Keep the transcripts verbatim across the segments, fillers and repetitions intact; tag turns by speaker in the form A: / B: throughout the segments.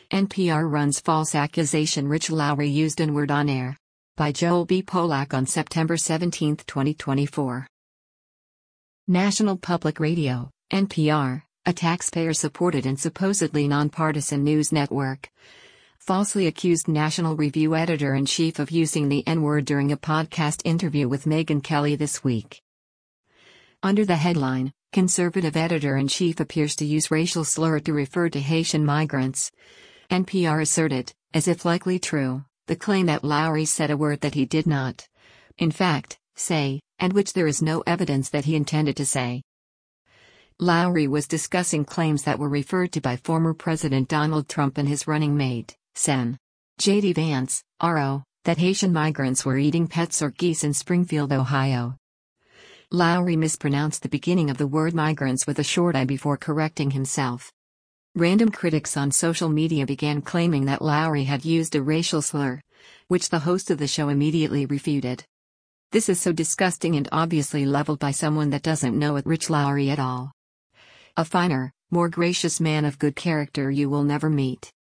A: N P R runs false accusation Rich Lowry used N-word on air. By Joel B. Polak on September seventeenth, twenty twenty-four. National Public Radio, N P R, a taxpayer-supported and supposedly nonpartisan news network, falsely accused National Review editor-in-chief of using the N-word during a podcast interview with Megyn Kelly this week. Under the headline, "Conservative editor-in-chief appears to use racial slur to refer to Haitian migrants," N P R asserted, as if likely true, the claim that Lowry said a word that he did not, in fact, say, and which there is no evidence that he intended to say. Lowry was discussing claims that were referred to by former President Donald Trump and his running mate, Sen. J D Vance, R O, that Haitian migrants were eating pets or geese in Springfield, Ohio. Lowry mispronounced the beginning of the word migrants with a short I before correcting himself. Random critics on social media began claiming that Lowry had used a racial slur, which the host of the show immediately refuted. "This is so disgusting and obviously leveled by someone that doesn't know it, Rich Lowry at all. A finer, more gracious man of good character you will never meet."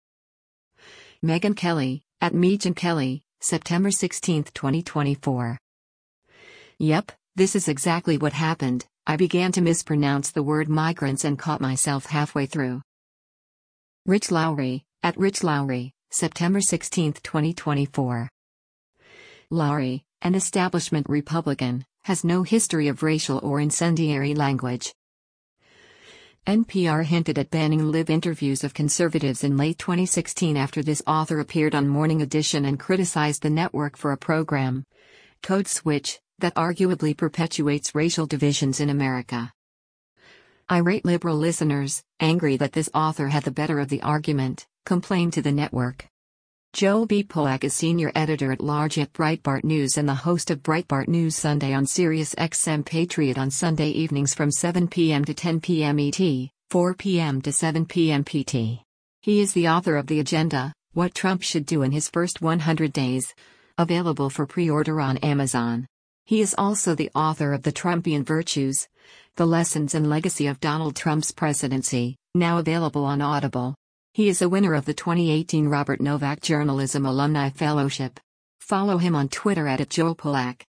A: Megyn Kelly, at Megyn Kelly, September sixteenth, twenty twenty-four. Yep, this is exactly what happened. I began to mispronounce the word migrants and caught myself halfway through. Rich Lowry, at Rich Lowry, September sixteenth, twenty twenty-four. Lowry, an establishment Republican, has no history of racial or incendiary language. N P R hinted at banning live interviews of conservatives in late twenty sixteen after this author appeared on Morning Edition and criticized the network for a program, Code Switch, that arguably perpetuates racial divisions in America. Irate liberal listeners, angry that this author had the better of the argument, complained to the network. Joel B. Polak is senior editor-at-large at Breitbart News and the host of Breitbart News Sunday on Sirius X M Patriot on Sunday evenings from seven p m to ten p m E T, four p m to seven p m P T. He is the author of The Agenda, What Trump Should Do in His First one hundred days, available for pre-order on Amazon. He is also the author of The Trumpian Virtues, The Lessons and Legacy of Donald Trump's Presidency, now available on Audible. He is a winner of the twenty eighteen Robert Novak Journalism Alumni Fellowship. Follow him on Twitter at Joel Polak.